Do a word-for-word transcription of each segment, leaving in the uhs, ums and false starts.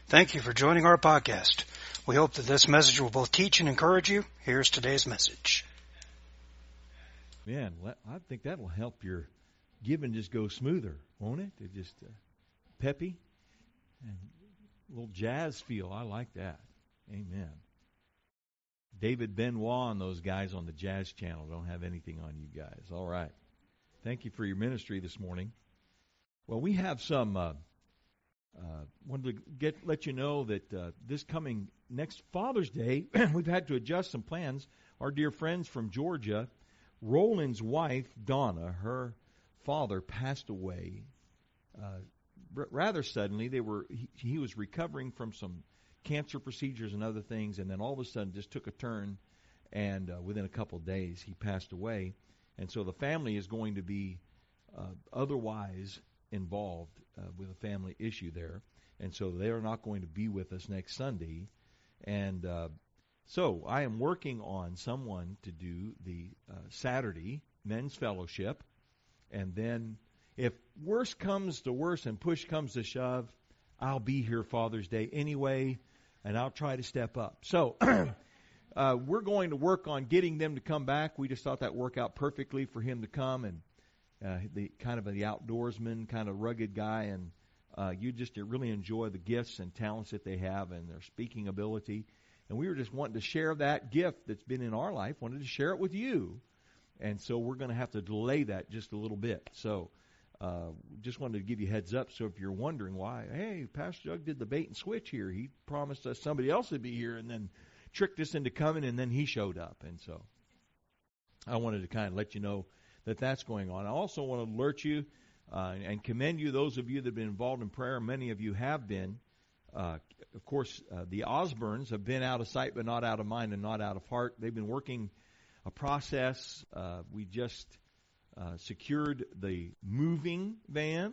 Thank you for joining our podcast. We hope that this message will both teach and encourage you. Here's today's message. Man, I think that'll help your giving just go smoother, won't it? It just uh, peppy and a little jazz feel. I like that. Amen. David Benoit and those guys on the Jazz Channel don't have anything on you guys. All right. Thank you for your ministry this morning. Well, we have some. Uh, uh, wanted to get let you know that uh, this coming next Father's Day, we've had to adjust some plans. Our dear friends from Georgia, Roland's wife Donna, her father passed away uh, r- rather suddenly. They were he, he was recovering from some cancer procedures and other things, and then all of a sudden just took a turn, and uh, within a couple of days he passed away. And so the family is going to be uh, otherwise involved uh, with a family issue there, and so they are not going to be with us next Sunday. And uh, so I am working on someone to do the uh, Saturday men's fellowship, and then if worse comes to worse and push comes to shove, I'll be here Father's Day anyway, and I'll try to step up. So uh, we're going to work on getting them to come back. We just thought that worked out perfectly for him to come, and uh, the kind of the outdoorsman, kind of rugged guy, and uh, you just really enjoy the gifts and talents that they have and their speaking ability. And we were just wanting to share that gift that's been in our life, wanted to share it with you. And so we're going to have to delay that just a little bit. So uh, just wanted to give you a heads up. So if you're wondering why, hey, Pastor Doug did the bait and switch here. He promised us somebody else would be here and then tricked us into coming, and then he showed up. And so I wanted to kind of let you know that that's going on. I also want to alert you uh, and commend you, those of you that have been involved in prayer. Many of you have been. Uh, of course, uh, the Osborns have been out of sight but not out of mind and not out of heart. They've been working a process. Uh, we just uh, secured the moving van,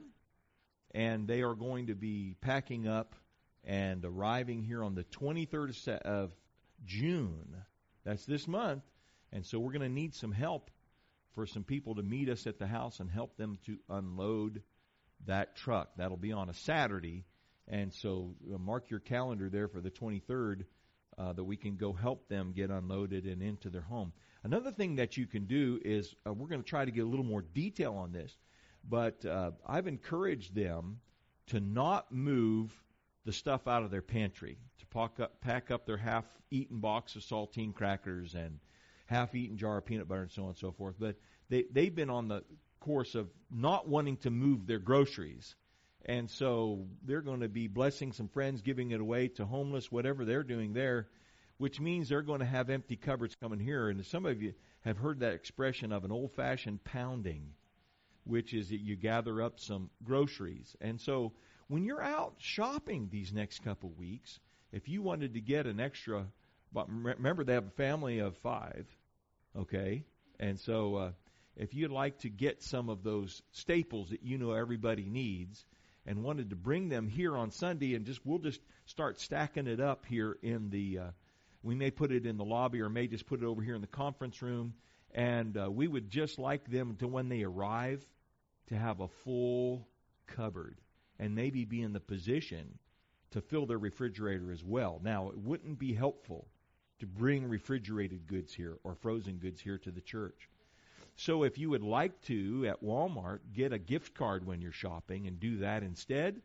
and they are going to be packing up and arriving here on the twenty-third of June. That's this month. And so we're going to need some help for some people to meet us at the house and help them to unload that truck. That'll be on a Saturday. And so uh, mark your calendar there for the twenty-third uh, that we can go help them get unloaded and into their home. Another thing that you can do is uh, we're going to try to get a little more detail on this, but uh, I've encouraged them to not move the stuff out of their pantry, to pack up, pack up their half-eaten box of saltine crackers and half-eaten jar of peanut butter and so on and so forth. But they, they've been on the course of not wanting to move their groceries. And so they're going to be blessing some friends, giving it away to homeless, whatever they're doing there, which means they're going to have empty cupboards coming here. And some of you have heard that expression of an old-fashioned pounding, which is that you gather up some groceries. And so when you're out shopping these next couple of weeks, if you wanted to get an extra, but remember they have a family of five, okay? And so uh, if you'd like to get some of those staples that you know everybody needs, and wanted to bring them here on Sunday, and just we'll just start stacking it up here in the, uh, we may put it in the lobby or may just put it over here in the conference room, and uh, we would just like them to, when they arrive, to have a full cupboard, and maybe be in the position to fill their refrigerator as well. Now, it wouldn't be helpful to bring refrigerated goods here or frozen goods here to the church. So if you would like to, at Walmart, get a gift card when you're shopping and do that instead,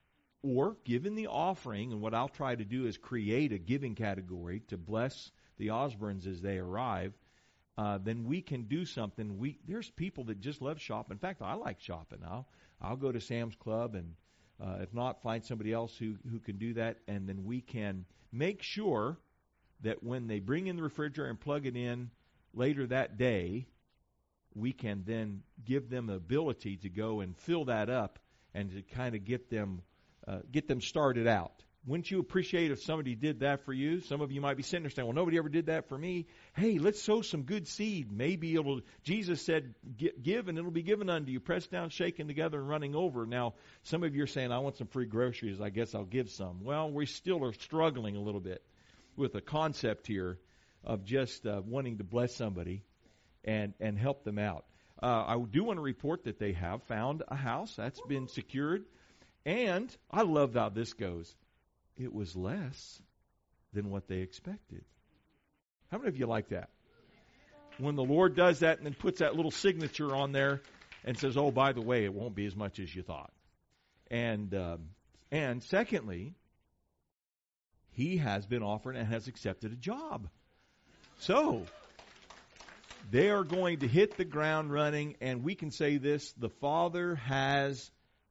or give in the offering, and what I'll try to do is create a giving category to bless the Osborns as they arrive, uh, then we can do something. We There's people that just love shopping. In fact, I like shopping. I'll, I'll go to Sam's Club, and uh, if not, find somebody else who, who can do that, and then we can make sure that when they bring in the refrigerator and plug it in later that day, we can then give them the ability to go and fill that up and to kind of get them uh, get them started out. Wouldn't you appreciate if somebody did that for you? Some of you might be sitting there saying, well, nobody ever did that for me. Hey, let's sow some good seed. Maybe it'll, Jesus said, give and it'll be given unto you, pressed down, shaken together, and running over. Now, some of you are saying, I want some free groceries. I guess I'll give some. Well, we still are struggling a little bit with a concept here of just uh, wanting to bless somebody and, and help them out. Uh, I do want to report that they have found a house that's been secured. And I love how this goes. it was less than what they expected. How many of you like that? When the Lord does that and then puts that little signature on there and says, oh, by the way, it won't be as much as you thought. And um, and secondly, he has been offered and has accepted a job. So, they are going to hit the ground running, and we can say this, the Father has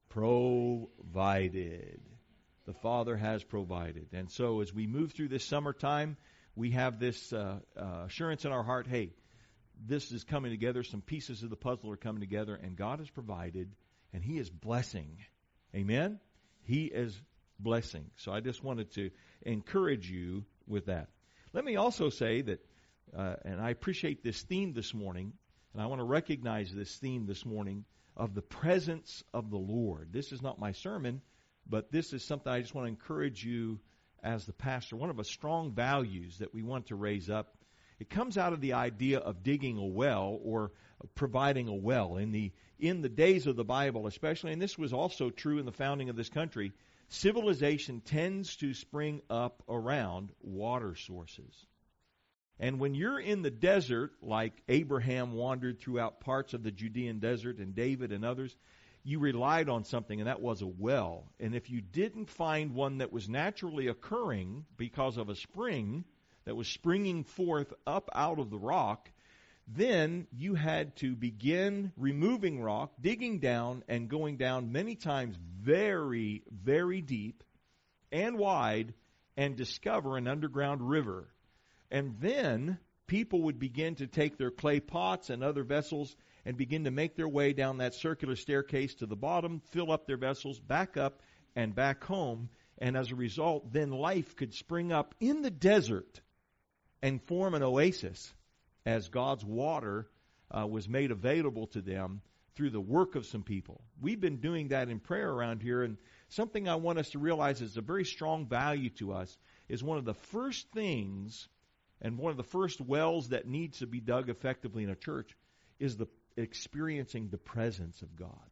provided. The Father has provided. And so as we move through this summertime, we have this uh, uh, assurance in our heart, hey, this is coming together, some pieces of the puzzle are coming together, and God has provided, and He is blessing. Amen? He is blessing. So I just wanted to encourage you with that. Let me also say that, uh, and I appreciate this theme this morning, and I want to recognize this theme this morning of the presence of the Lord. This is not my sermon, but this is something I just want to encourage you as the pastor. One of the strong values that we want to raise up, it comes out of the idea of digging a well or providing a well. In the in the days of the Bible especially, and this was also true in the founding of this country, civilization tends to spring up around water sources. And when you're in the desert, like Abraham wandered throughout parts of the Judean desert and David and others, you relied on something, and that was a well. And if you didn't find one that was naturally occurring because of a spring that was springing forth up out of the rock, then you had to begin removing rock, digging down, and going down many times very, very deep and wide and discover an underground river. And then people would begin to take their clay pots and other vessels and begin to make their way down that circular staircase to the bottom, fill up their vessels, back up, and back home. And as a result, then life could spring up in the desert and form an oasis as God's water uh, was made available to them through the work of some people. We've been doing that in prayer around here, and something I want us to realize is a very strong value to us is one of the first things and one of the first wells that needs to be dug effectively in a church is the experiencing the presence of God,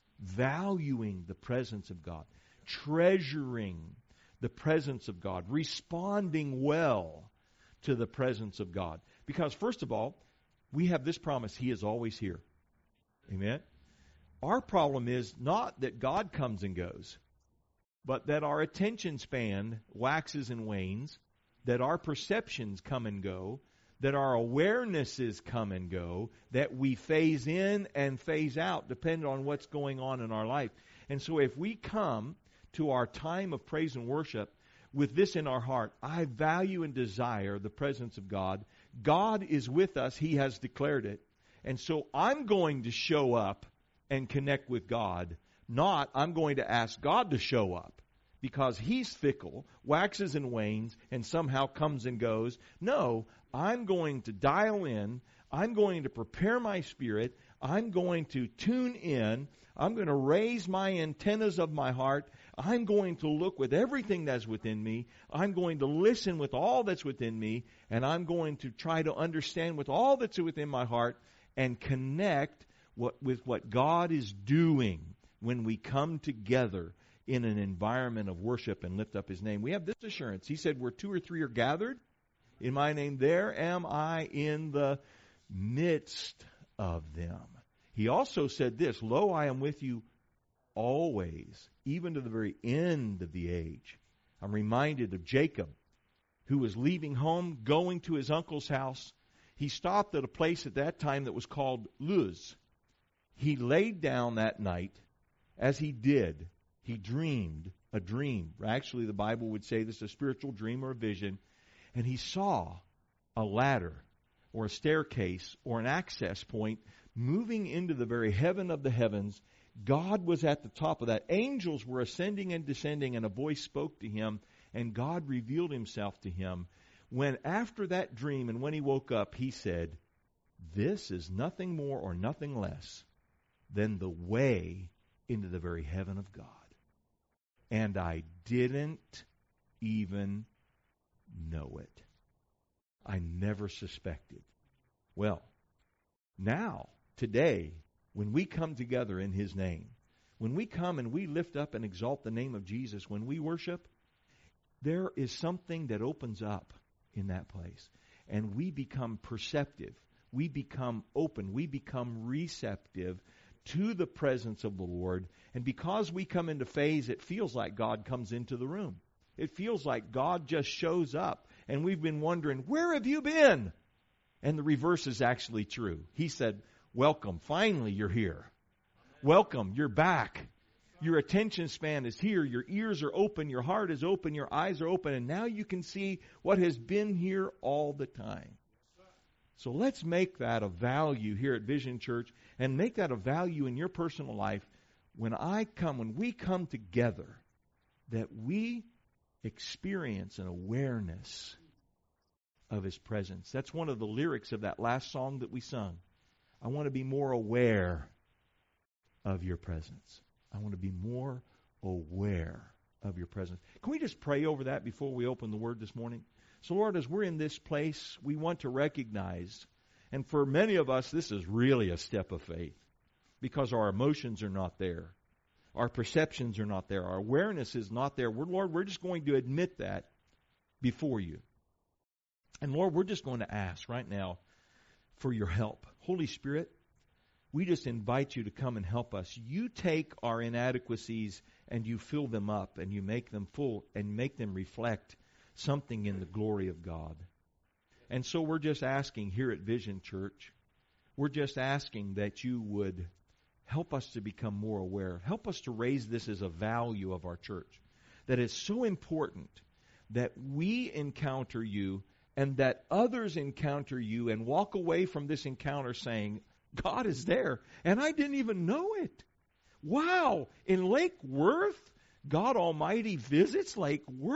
valuing the presence of God, treasuring the presence of God, responding well to the presence of God. Because first of all, we have this promise, He is always here. Amen? Our problem is not that God comes and goes, but that our attention span waxes and wanes, that our perceptions come and go, that our awarenesses come and go, that we phase in and phase out depending on what's going on in our life. And so if we come to our time of praise and worship with this in our heart, I value and desire the presence of God. God is with us. He has declared it. And so I'm going to show up and connect with God, not I'm going to ask God to show up because He's fickle, waxes and wanes, and somehow comes and goes. No, I'm going to dial in. I'm going to prepare my spirit. I'm going to tune in. I'm going to raise my antennas of my heart. I'm going to look with everything that's within me. I'm going to listen with all that's within me. And I'm going to try to understand with all that's within my heart and connect what, with what God is doing when we come together in an environment of worship and lift up His name. We have this assurance. He said, where two or three are gathered in my name, there am I in the midst of them. He also said this, lo, I am with you always, even to the very end of the age. I'm reminded of Jacob, who was leaving home, going to his uncle's house. He stopped at a place at that time that was called Luz. He laid down that night. As he did, he dreamed a dream. Actually, the Bible would say this is a spiritual dream or a vision. And he saw a ladder or a staircase or an access point moving into the very heaven of the heavens. God was at the top of that. Angels were ascending and descending, and a voice spoke to him, and God revealed Himself to him. When after that dream and when he woke up, he said, this is nothing more or nothing less than the way into the very heaven of God. And I didn't even know it. I never suspected. Well, now, today, when we come together in His name, when we come and we lift up and exalt the name of Jesus, when we worship, there is something that opens up in that place. And we become perceptive. We become open. We become receptive to the presence of the Lord. And because we come into phase, it feels like God comes into the room. It feels like God just shows up. And we've been wondering, where have you been? And the reverse is actually true. He said, welcome. Finally, you're here. Welcome. You're back. Your attention span is here. Your ears are open. Your heart is open. Your eyes are open. And now you can see what has been here all the time. So let's make that a value here at Vision Church and make that a value in your personal life when I come, when we come together, that we experience an awareness of His presence. That's one of the lyrics of that last song that we sung. I want to be more aware of your presence. I want to be more aware of your presence. Can we just pray over that before we open the Word this morning? So, Lord, as we're in this place, we want to recognize, and for many of us, this is really a step of faith because our emotions are not there. Our perceptions are not there. Our awareness is not there. We're, Lord, we're just going to admit that before you. And, Lord, we're just going to ask right now for your help. Holy Spirit, we just invite you to come and help us. You take our inadequacies and you fill them up and you make them full and make them reflect something in the glory of God. And so we're just asking here at Vision Church, we're just asking that you would help us to become more aware. Help us to raise this as a value of our church. That it's so important that we encounter you and that others encounter you and walk away from this encounter saying, God is there, and I didn't even know it. Wow, in Lake Worth, God Almighty visits Lake Worth?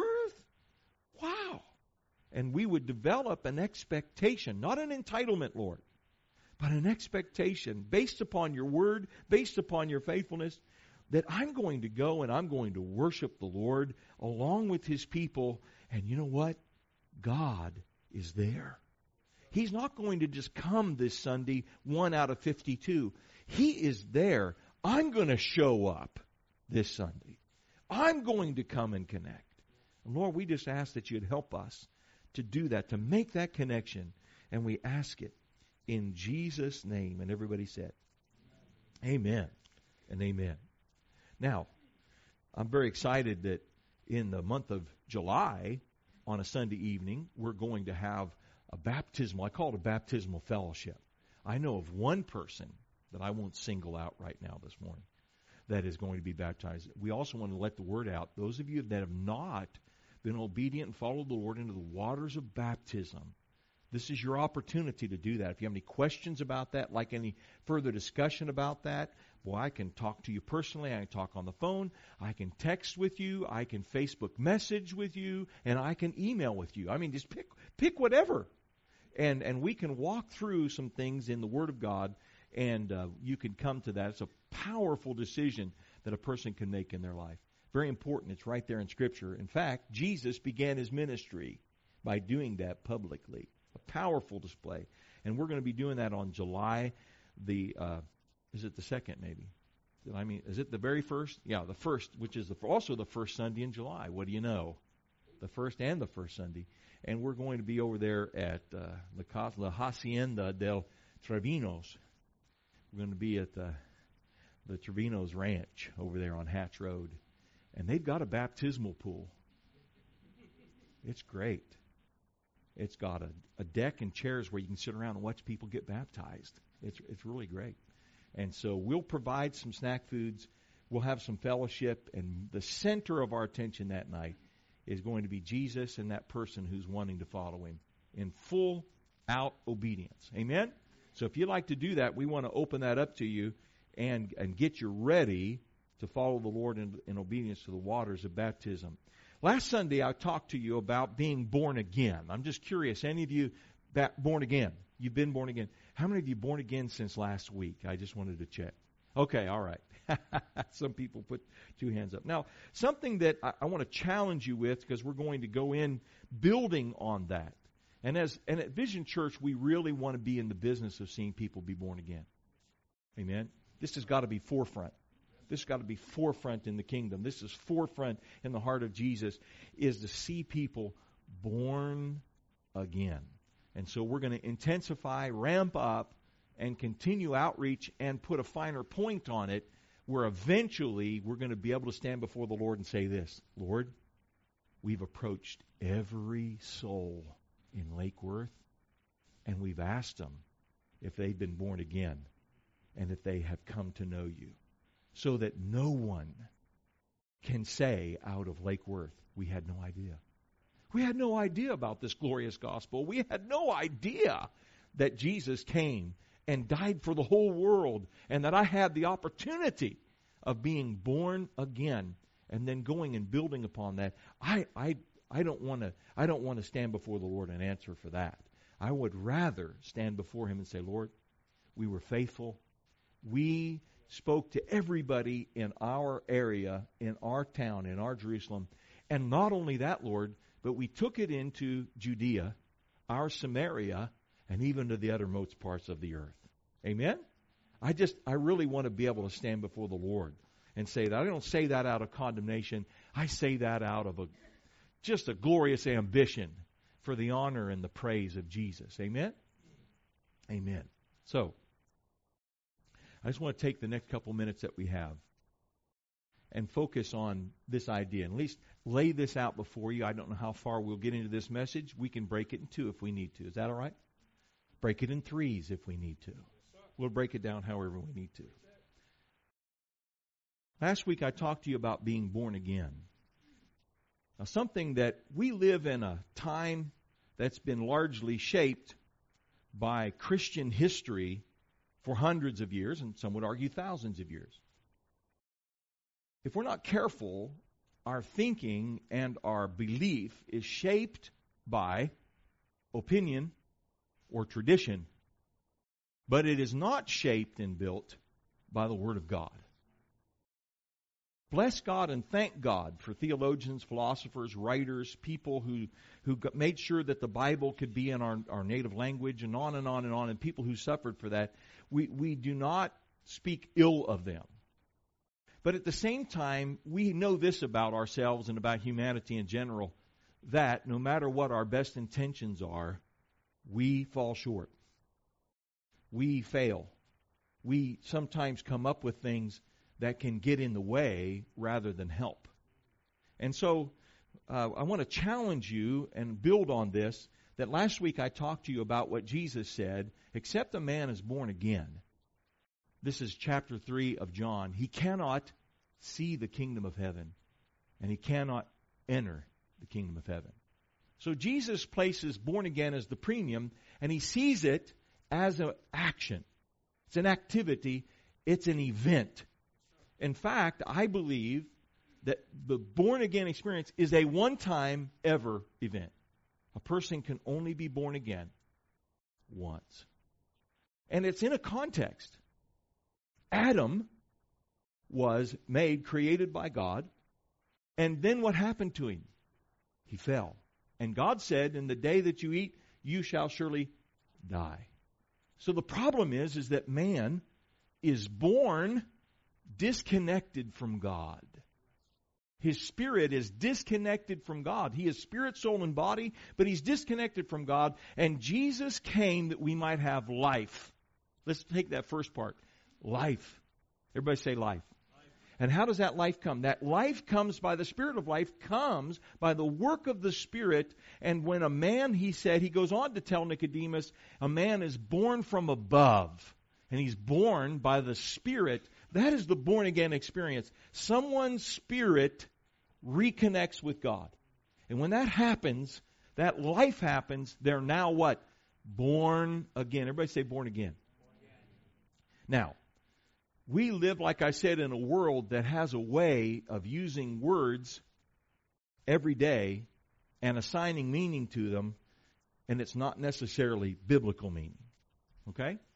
Wow. And we would develop an expectation, not an entitlement, Lord, but an expectation based upon your word, based upon your faithfulness, that I'm going to go and I'm going to worship the Lord along with His people. And you know what? God is there. He's not going to just come this Sunday, one out of fifty-two. He is there. I'm going to show up this Sunday. I'm going to come and connect. And Lord, we just ask that you'd help us to do that, to make that connection. And we ask it in Jesus' name. And everybody said, amen and amen. Now, I'm very excited that in the month of July, on a Sunday evening, we're going to have a baptismal, I call it a baptismal fellowship. I know of one person that I won't single out right now this morning that is going to be baptized. We also want to let the word out. Those of you that have not been obedient and followed the Lord into the waters of baptism, this is your opportunity to do that. If you have any questions about that, like any further discussion about that, well, I can talk to you personally. I can talk on the phone. I can text with you. I can Facebook message with you. And I can email with you. I mean, just pick pick whatever. And and we can walk through some things in the Word of God, and uh, you can come to that. It's a powerful decision that a person can make in their life. Very important. It's right there in Scripture. In fact, Jesus began His ministry by doing that publicly. A powerful display. And we're going to be doing that on July the, uh, is it the second maybe? I mean, is it the very first? Yeah, the first, which is the, also the first Sunday in July. What do you know? The first and the first Sunday. And we're going to be over there at uh, La, La Hacienda del Trevinos. We're going to be at the, the Trevinos Ranch over there on Hatch Road. And they've got a baptismal pool. It's great. It's got a, a deck and chairs where you can sit around and watch people get baptized. It's it's really great. And so we'll provide some snack foods. We'll have some fellowship. And the center of our attention that night is going to be Jesus and that person who's wanting to follow Him in full out obedience. Amen? So if you'd like to do that, we want to open that up to you and, and get you ready to follow the Lord in, in obedience to the waters of baptism. Last Sunday, I talked to you about being born again. I'm just curious, any of you ba- born again? You've been born again. How many of you born again since last week? I just wanted to check. Okay, all right. Some people put two hands up. Now, something that I, I want to challenge you with, because we're going to go in building on that. And as and at Vision Church, we really want to be in the business of seeing people be born again. Amen? This has got to be forefront. This has got to be forefront in the kingdom. This is forefront in the heart of Jesus, is to see people born again. And so we're going to intensify, ramp up, and continue outreach and put a finer point on it, where eventually we're going to be able to stand before the Lord and say this: Lord, we've approached every soul in Lake Worth, and we've asked them if they've been born again and if they have come to know you, so that no one can say out of Lake Worth, we had no idea. We had no idea about this glorious gospel. We had no idea that Jesus came and died for the whole world, and that I had the opportunity of being born again, and then going and building upon that. I I I don't want to I don't want to stand before the Lord and answer for that. I would rather stand before Him and say, Lord, we were faithful. We spoke to everybody in our area, in our town, in our Jerusalem. And not only that, Lord, but we took it into Judea, our Samaria, and even to the uttermost parts of the earth. Amen? I just, I really want to be able to stand before the Lord and say that. I don't say that out of condemnation. I say that out of a just a glorious ambition for the honor and the praise of Jesus. Amen? Amen. So, I just want to take the next couple minutes that we have and focus on this idea, and at least lay this out before you. I don't know how far we'll get into this message. We can break it in two if we need to. Is that all right? Break it in threes if we need to. We'll break it down however we need to. Last week I talked to you about being born again. Now, something that we live in a time that's been largely shaped by Christian history for hundreds of years, and some would argue thousands of years. If we're not careful, our thinking and our belief is shaped by opinion or tradition, but it is not shaped and built by the Word of God. Bless God and thank God for theologians, philosophers, writers, people who, who got, made sure that the Bible could be in our, our native language, and on and on and on, and people who suffered for that. We, we do not speak ill of them. But at the same time, we know this about ourselves and about humanity in general, that no matter what our best intentions are, we fall short. We fail. We sometimes come up with things that can get in the way rather than help. And so uh, I want to challenge you and build on this, that last week I talked to you about what Jesus said: except a man is born again. This is chapter three of John. He cannot see the kingdom of heaven, and he cannot enter the kingdom of heaven. So Jesus places born again as the premium, and he sees it as an action. It's an activity. It's an event. In fact, I believe that the born-again experience is a one-time ever event. A person can only be born again once. And it's in a context. Adam was made, created by God, and then what happened to him? He fell. And God said, in the day that you eat, you shall surely die. So the problem is, is that man is born disconnected from God. His spirit is disconnected from God. He is spirit, soul, and body, but he's disconnected from God. And Jesus came that we might have life. Let's take that first part. Life. Everybody say life. And how does that life come? That life comes by the Spirit of life, comes by the work of the Spirit. And when a man, he said, he goes on to tell Nicodemus, a man is born from above. And he's born by the Spirit. That is the born-again experience. Someone's spirit reconnects with God. And when that happens, that life happens, they're now what? Born again. Everybody say born again. Born again. Now, we live, like I said, in a world that has a way of using words every day and assigning meaning to them, and it's not necessarily biblical meaning. Okay?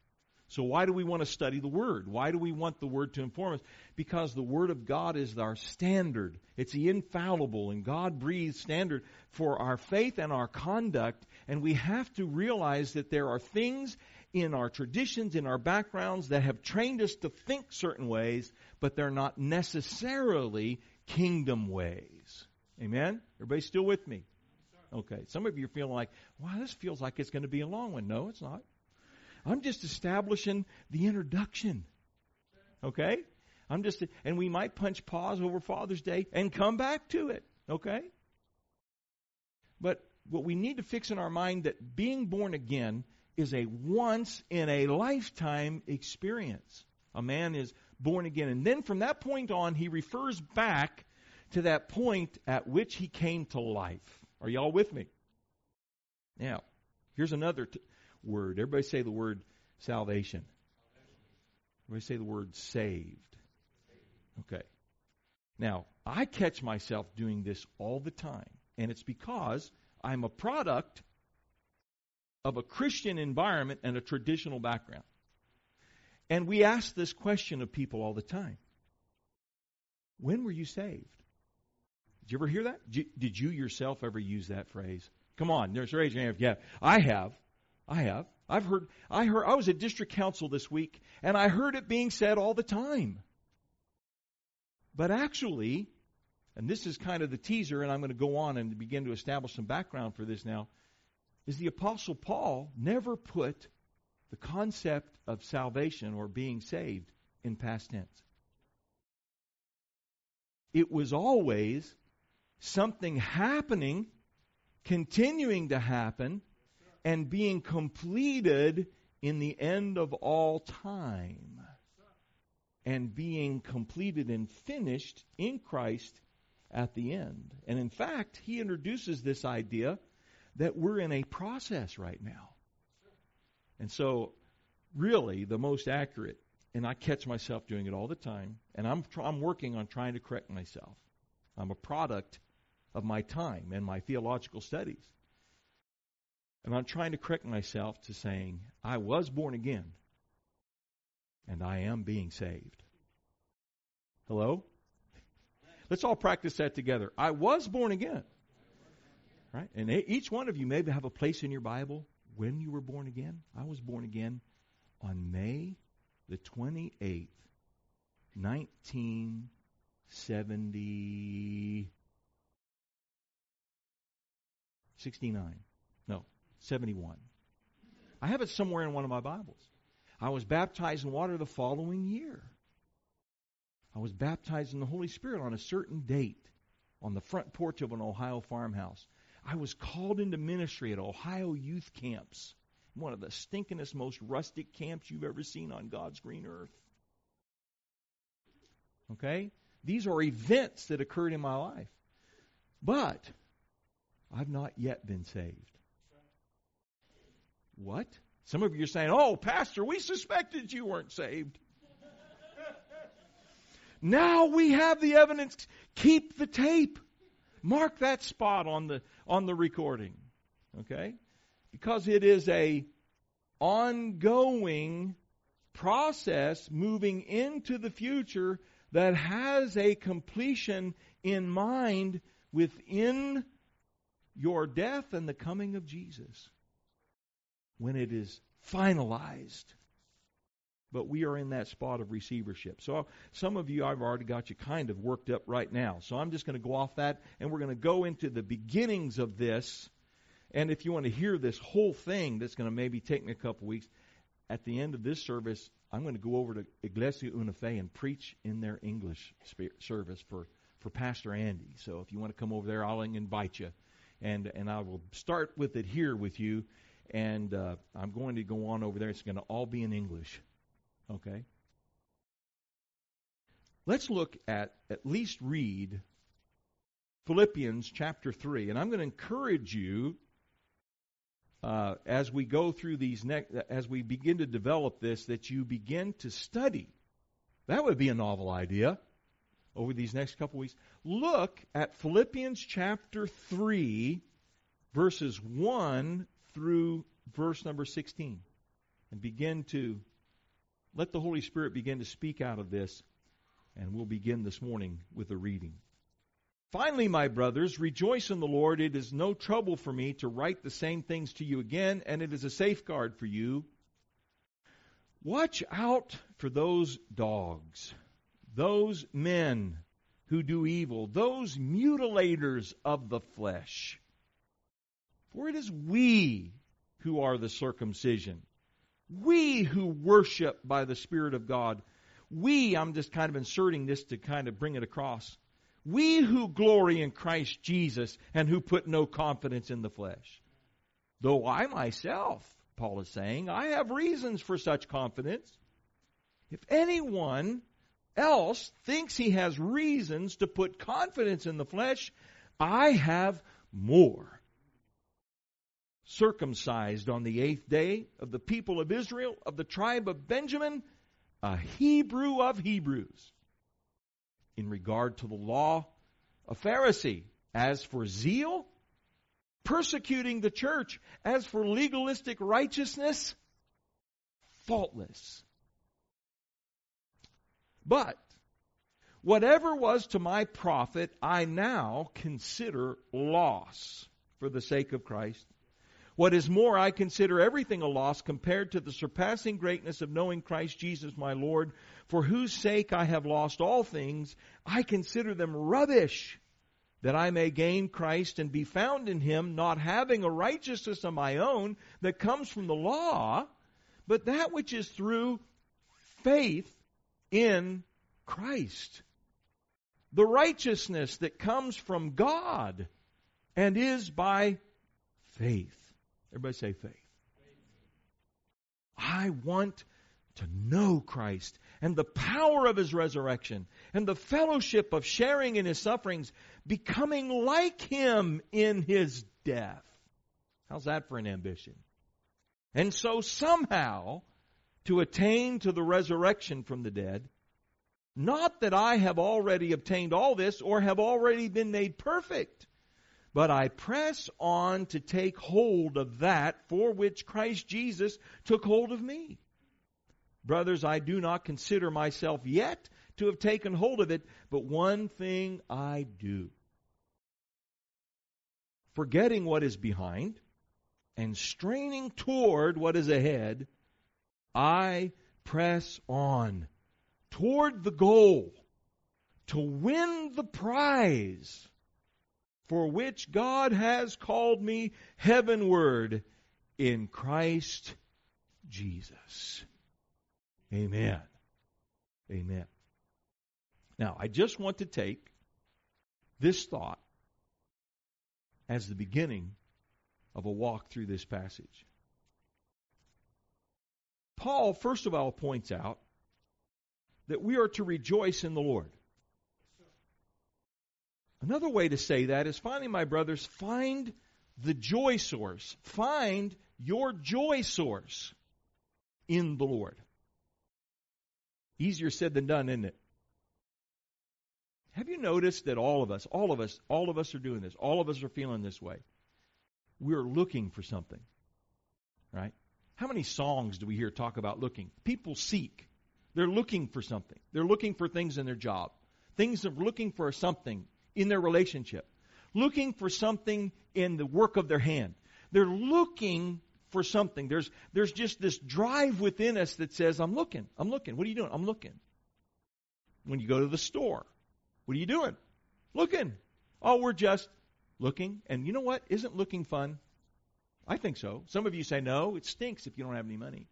So why do we want to study the Word? Why do we want the Word to inform us? Because the Word of God is our standard. It's the infallible and God-breathed standard for our faith and our conduct. And we have to realize that there are things in our traditions, in our backgrounds, that have trained us to think certain ways, but they're not necessarily kingdom ways. Amen? Everybody still with me? Okay. Some of you are feeling like, wow, this feels like it's going to be a long one. No, it's not. I'm just establishing the introduction. Okay? I'm just, and we might punch pause over Father's Day and come back to it. Okay? But what we need to fix in our mind that being born again is a once in a lifetime experience. A man is born again. And then from that point on, he refers back to that point at which he came to life. Are y'all with me? Now, here's another t- word. Everybody say the word salvation. Everybody say the word saved. Okay. Now, I catch myself doing this all the time. And it's because I'm a product of a Christian environment and a traditional background. And we ask this question of people all the time. When were you saved? Did you ever hear that? Did you yourself ever use that phrase? Come on, there's raise your hand if you have. I have. I have. I've heard, I heard, I was at district council this week, and I heard it being said all the time. But actually, and this is kind of the teaser, and I'm going to go on and begin to establish some background for this now, is the Apostle Paul never put the concept of salvation or being saved in past tense. It was always something happening, continuing to happen, and being completed in the end of all time. And being completed and finished in Christ at the end. And in fact, he introduces this idea that we're in a process right now. And so, really, the most accurate, and I catch myself doing it all the time, and I'm I'm working on trying to correct myself. I'm a product of my time and my theological studies. And I'm trying to correct myself to saying, I was born again, and I am being saved. Hello? Let's all practice that together. I was born again. Right? And each one of you maybe have a place in your Bible when you were born again. I was born again on May the twenty-eighth, nineteen seventy, sixty-nine. No, seventy-one. I have it somewhere in one of my Bibles. I was baptized in water the following year. I was baptized in the Holy Spirit on a certain date on the front porch of an Ohio farmhouse. I was called into ministry at Ohio youth camps, one of the stinkingest, most rustic camps you've ever seen on God's green earth. Okay? These are events that occurred in my life. But I've not yet been saved. What? Some of you are saying, oh, Pastor, we suspected you weren't saved. Now we have the evidence. Keep the tape. Mark that spot on the on the recording. Okay? Because it is a ongoing process moving into the future that has a completion in mind within your death and the coming of Jesus. When it is finalized. But we are in that spot of receivership. So some of you, I've already got you kind of worked up right now. So I'm just going to go off that, and we're going to go into the beginnings of this. And if you want to hear this whole thing, that's going to maybe take me a couple weeks, at the end of this service, I'm going to go over to Iglesia Una Fe and preach in their English service for, for Pastor Andy. So if you want to come over there, I'll invite you. And, and I will start with it here with you. And uh, I'm going to go on over there. It's going to all be in English. Okay? Let's look at, at least read Philippians chapter three. And I'm going to encourage you uh, as we go through these, ne- as we begin to develop this, that you begin to study. That would be a novel idea over these next couple weeks. Look at Philippians chapter three, verses one through verse number sixteen. And begin to let the Holy Spirit begin to speak out of this, and we'll begin this morning with a reading. Finally, my brothers, rejoice in the Lord. It is no trouble for me to write the same things to you again, and it is a safeguard for you. Watch out for those dogs, those men who do evil, those mutilators of the flesh. For it is we who are the circumcision, we who worship by the Spirit of God. We, I'm just kind of inserting this to kind of bring it across. We who glory in Christ Jesus and who put no confidence in the flesh. Though I myself, Paul is saying, I have reasons for such confidence. If anyone else thinks he has reasons to put confidence in the flesh, I have more. Circumcised on the eighth day of the people of Israel, of the tribe of Benjamin, a Hebrew of Hebrews. In regard to the law, a Pharisee. As for zeal, persecuting the church. As for legalistic righteousness, faultless. But whatever was to my profit, I now consider loss for the sake of Christ. What is more, I consider everything a loss compared to the surpassing greatness of knowing Christ Jesus my Lord, for whose sake I have lost all things. I consider them rubbish, that I may gain Christ and be found in Him, not having a righteousness of my own that comes from the law, but that which is through faith in Christ. The righteousness that comes from God and is by faith. Everybody say faith. I want to know Christ and the power of His resurrection and the fellowship of sharing in His sufferings, becoming like Him in His death. How's that for an ambition? And so somehow to attain to the resurrection from the dead. Not that I have already obtained all this or have already been made perfect, but I press on to take hold of that for which Christ Jesus took hold of me. Brothers, I do not consider myself yet to have taken hold of it, but one thing I do. Forgetting what is behind and straining toward what is ahead, I press on toward the goal to win the prize for which God has called me heavenward in Christ Jesus. Amen. Amen. Now, I just want to take this thought as the beginning of a walk through this passage. Paul, first of all, points out that we are to rejoice in the Lord. Another way to say that is, finally, my brothers, find the joy source. Find your joy source in the Lord. Easier said than done, isn't it? Have you noticed that all of us, all of us, all of us are doing this. All of us are feeling this way. We're looking for something, right? How many songs do we hear talk about looking? People seek. They're looking for something. They're looking for things in their job. Things of looking for something in their relationship. Looking for something in the work of their hand. They're looking for something. There's, there's just this drive within us that says, I'm looking. I'm looking. What are you doing? I'm looking. When you go to the store, what are you doing? Looking. Oh, we're just looking. And you know what? Isn't looking fun? I think so. Some of you say, no, it stinks if you don't have any money.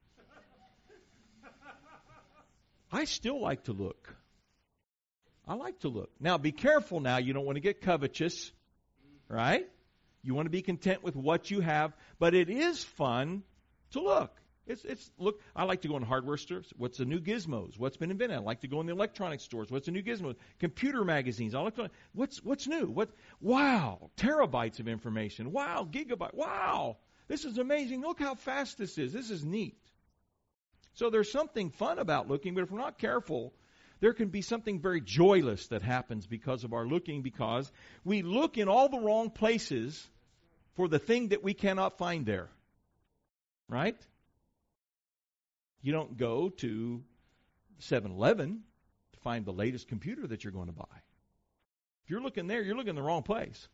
I still like to look. I like to look. Now, be careful now. You don't want to get covetous, right? You want to be content with what you have, but it is fun to look. It's, it's look. I like to go in hardware stores. What's the new gizmos? What's been invented? I like to go in the electronics stores. What's the new gizmos? Computer magazines. I like to. What's what's new? What? Wow! Terabytes of information. Wow! Gigabyte. Wow! This is amazing. Look how fast this is. This is neat. So there's something fun about looking, but if we're not careful, there can be something very joyless that happens because of our looking, because we look in all the wrong places for the thing that we cannot find there. Right? You don't go to seven eleven to find the latest computer that you're going to buy. If you're looking there, you're looking in the wrong place.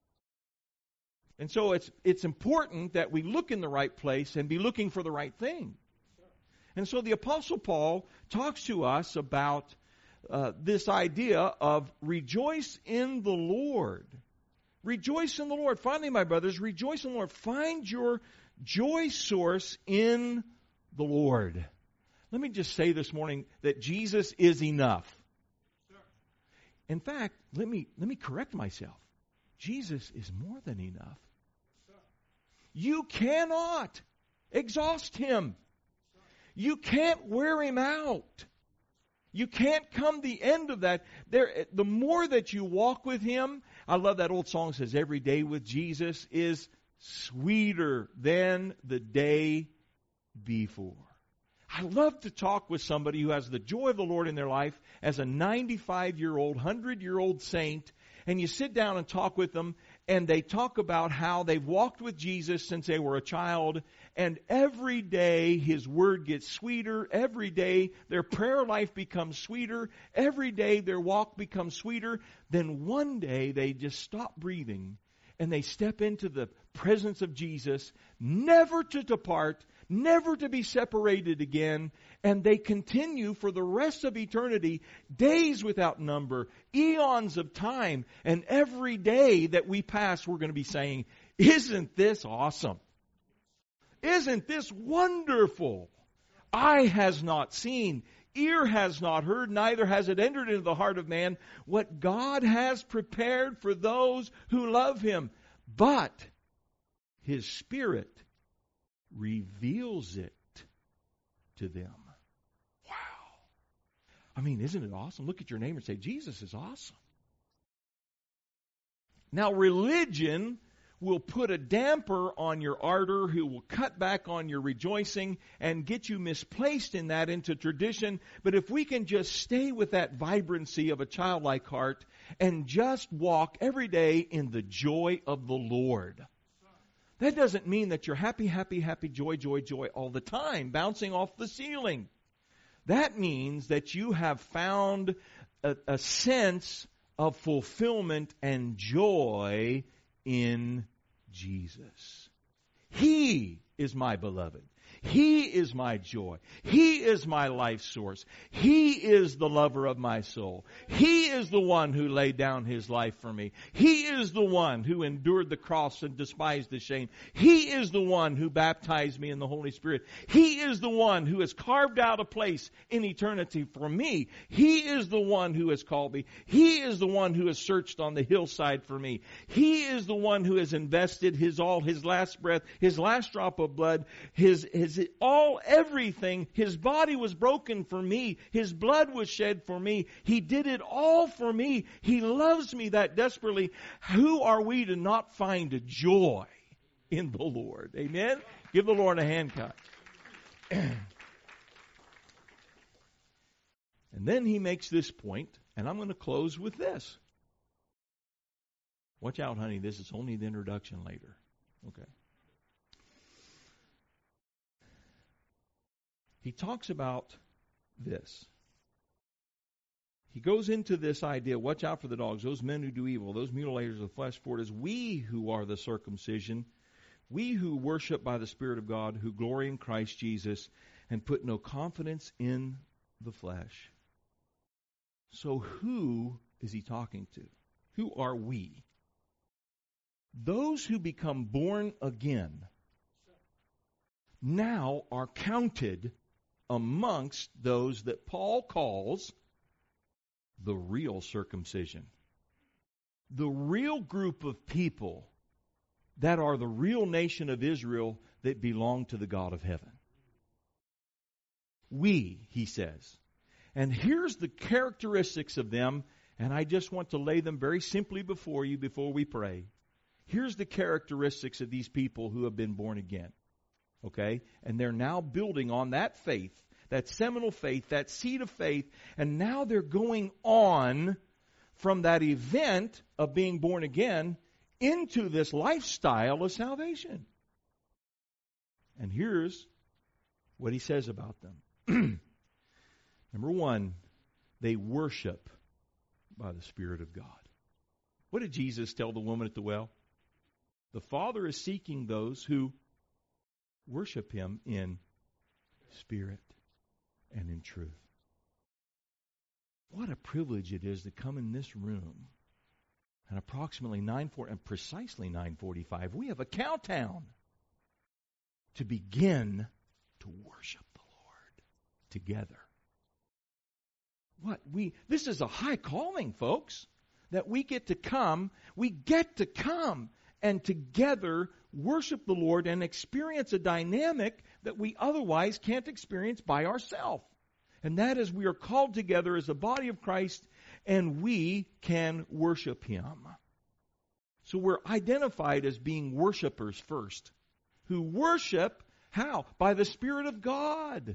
And so it's it's important that we look in the right place and be looking for the right thing. And so the Apostle Paul talks to us about uh, this idea of rejoice in the Lord. Rejoice in the Lord. Finally, my brothers, rejoice in the Lord. Find your joy source in the Lord. Let me just say this morning that Jesus is enough. In fact, let me let me correct myself. Jesus is more than enough. You cannot exhaust Him. You can't wear Him out. You can't come the end of that. There, the more that you walk with Him, I love that old song that says, every day with Jesus is sweeter than the day before. I love to talk with somebody who has the joy of the Lord in their life as a ninety-five-year-old, one hundred-year-old saint, and you sit down and talk with them, and they talk about how they've walked with Jesus since they were a child, and every day His Word gets sweeter. Every day their prayer life becomes sweeter. Every day their walk becomes sweeter. Then one day they just stop breathing, and they step into the presence of Jesus, never to depart, never to be separated again, and they continue for the rest of eternity, days without number, eons of time, and every day that we pass, we're going to be saying, isn't this awesome? Isn't this wonderful? Eye has not seen, ear has not heard, neither has it entered into the heart of man what God has prepared for those who love Him. But His Spirit reveals it to them. Wow. I mean, isn't it awesome? Look at your neighbor and say, Jesus is awesome. Now, religion will put a damper on your ardor, who will cut back on your rejoicing and get you misplaced in that into tradition. But if we can just stay with that vibrancy of a childlike heart and just walk every day in the joy of the Lord. That doesn't mean that you're happy, happy, happy, joy, joy, joy all the time, bouncing off the ceiling. That means that you have found a, a sense of fulfillment and joy in Jesus. He is my beloved. He is my joy. He is my life source. He is the lover of my soul. He is the one who laid down His life for me. He is the one who endured the cross and despised the shame. He is the one who baptized me in the Holy Spirit. He is the one who has carved out a place in eternity for me. He is the one who has called me. He is the one who has searched on the hillside for me. He is the one who has invested His all, His last breath, His last drop of blood, His, His all, everything. His body was broken for me. His blood was shed for me. He did it all for me. He loves me that desperately. Who are we to not find a joy in the Lord? Amen? Give the Lord a hand clap. And then he makes this point, and I'm going to close with this. Watch out, honey. This is only the introduction later. Okay. He talks about this. He goes into this idea, watch out for the dogs, those men who do evil, those mutilators of the flesh, for it is we who are the circumcision, we who worship by the Spirit of God, who glory in Christ Jesus, and put no confidence in the flesh. So who is he talking to? Who are we? Those who become born again now are counted amongst those that Paul calls the real circumcision. The real group of people that are the real nation of Israel that belong to the God of heaven. We, he says. And here's the characteristics of them, and I just want to lay them very simply before you before we pray. Here's the characteristics of these people who have been born again. Okay? And they're now building on that faith, that seminal faith, that seed of faith, and now they're going on from that event of being born again into this lifestyle of salvation. And here's what he says about them. Number one, they worship by the Spirit of God. What did Jesus tell the woman at the well? The Father is seeking those who worship Him in spirit and in truth. What a privilege it is to come in this room at approximately nine forty, and precisely nine forty-five, we have a countdown to begin to worship the Lord together. What we this is a high calling, folks, that we get to come, we get to come and together worship the Lord and experience a dynamic that we otherwise can't experience by ourselves. And that is, we are called together as a body of Christ and we can worship Him. So we're identified as being worshipers first, who worship how? By the Spirit of God.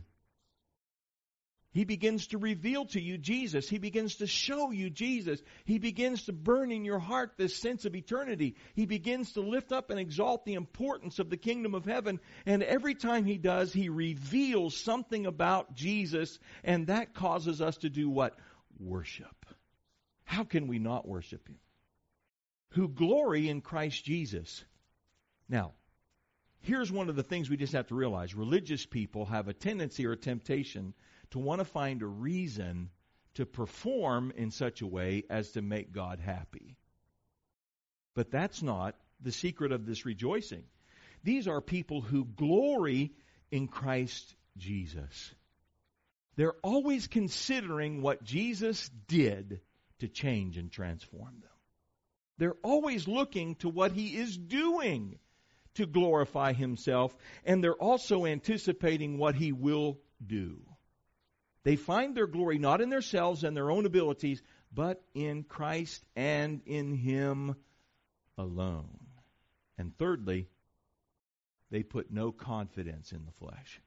He begins to reveal to you Jesus. He begins to show you Jesus. He begins to burn in your heart this sense of eternity. He begins to lift up and exalt the importance of the kingdom of heaven. And every time He does, He reveals something about Jesus. And that causes us to do what? Worship. How can we not worship Him? Who glory in Christ Jesus. Now, here's one of the things we just have to realize. Religious people have a tendency or a temptation to want to find a reason to perform in such a way as to make God happy. But that's not the secret of this rejoicing. These are people who glory in Christ Jesus. They're always considering what Jesus did to change and transform them. They're always looking to what He is doing to glorify Himself, and they're also anticipating what He will do. They find their glory not in themselves and their own abilities, but in Christ and in Him alone. And thirdly, they put no confidence in the flesh.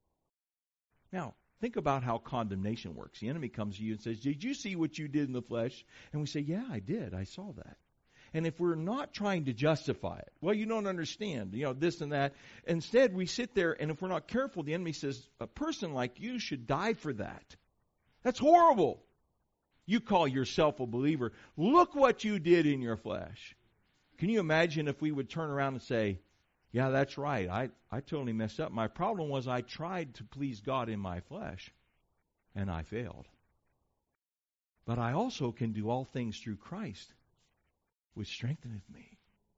Now, think about how condemnation works. The enemy comes to you and says, "Did you see what you did in the flesh?" And we say, "Yeah, I did. I saw that." And if we're not trying to justify it, well, you don't understand, you know, this and that. Instead, we sit there, and if we're not careful, the enemy says, "A person like you should die for that. That's horrible. You call yourself a believer. Look what you did in your flesh." Can you imagine if we would turn around and say, "Yeah, that's right. I, I totally messed up. My problem was I tried to please God in my flesh, and I failed. But I also can do all things through Christ, which strengtheneth me."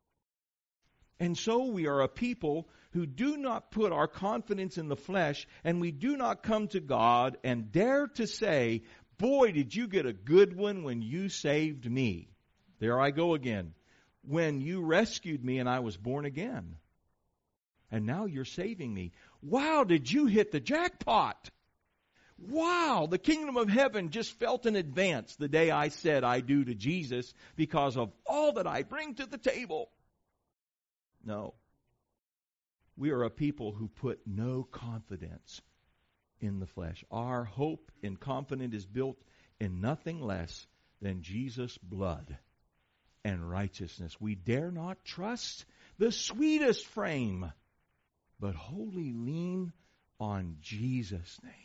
And so we are a people who do not put our confidence in the flesh, and we do not come to God and dare to say, "Boy, did you get a good one when you saved me. There I go again. When you rescued me and I was born again. And now you're saving me. Wow, did you hit the jackpot? Wow, the kingdom of heaven just felt in advance the day I said I do to Jesus because of all that I bring to the table." No. We are a people who put no confidence in the flesh. Our hope and confidence is built in nothing less than Jesus' blood and righteousness. We dare not trust the sweetest frame, but wholly lean on Jesus' name.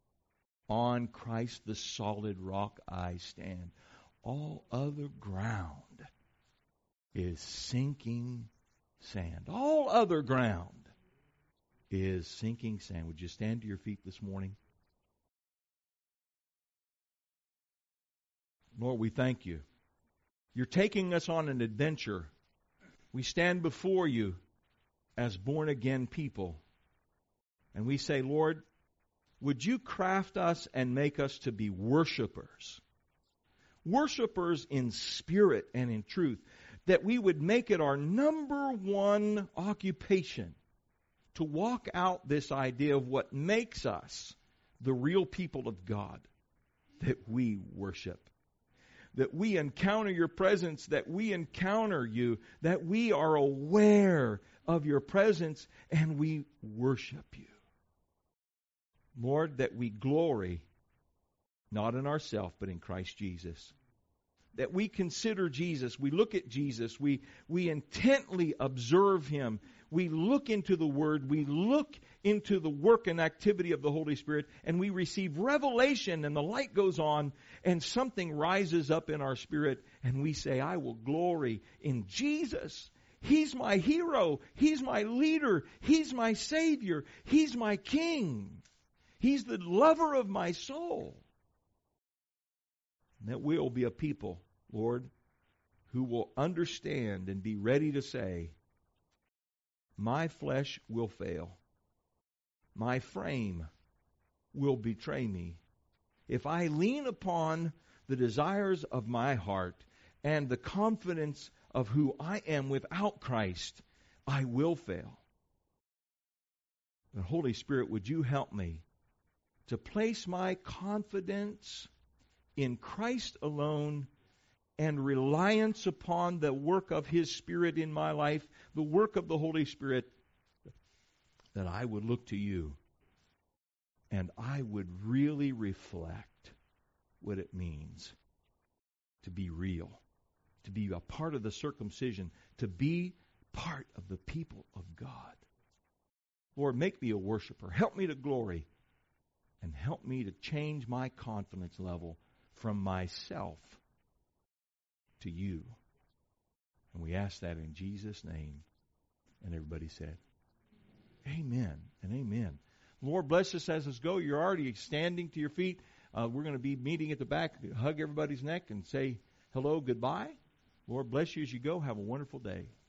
On Christ the solid rock I stand. All other ground is sinking sand. All other ground is sinking sand. Would you stand to your feet this morning? Lord, we thank You. You're taking us on an adventure. We stand before You as born-again people. And we say, "Lord, would You craft us and make us to be worshipers? Worshipers in spirit and in truth. That we would make it our number one occupation to walk out this idea of what makes us the real people of God. That we worship. That we encounter Your presence. That we encounter You. That we are aware of Your presence and we worship You. Lord, that we glory not in ourselves, but in Christ Jesus. That we consider Jesus, we look at Jesus, we, we intently observe Him, we look into the Word, we look into the work and activity of the Holy Spirit, and we receive revelation, and the light goes on, and something rises up in our spirit, and we say, I will glory in Jesus. He's my hero. He's my leader. He's my Savior. He's my King. He's the lover of my soul. And that we will be a people, Lord, who will understand and be ready to say, my flesh will fail. My frame will betray me. If I lean upon the desires of my heart and the confidence of who I am without Christ, I will fail. But Holy Spirit, would you help me to place my confidence in Christ alone and reliance upon the work of His Spirit in my life, the work of the Holy Spirit, that I would look to you and I would really reflect what it means to be real, to be a part of the circumcision, to be part of the people of God. Lord, make me a worshiper. Help me to glory and help me to change my confidence level from myself to you. And we ask that in Jesus' name. And everybody said, amen and amen. Lord, bless us as us go. You're already standing to your feet. Uh, we're going to be meeting at the back. Hug everybody's neck and say hello, goodbye. Lord, bless you as you go. Have a wonderful day.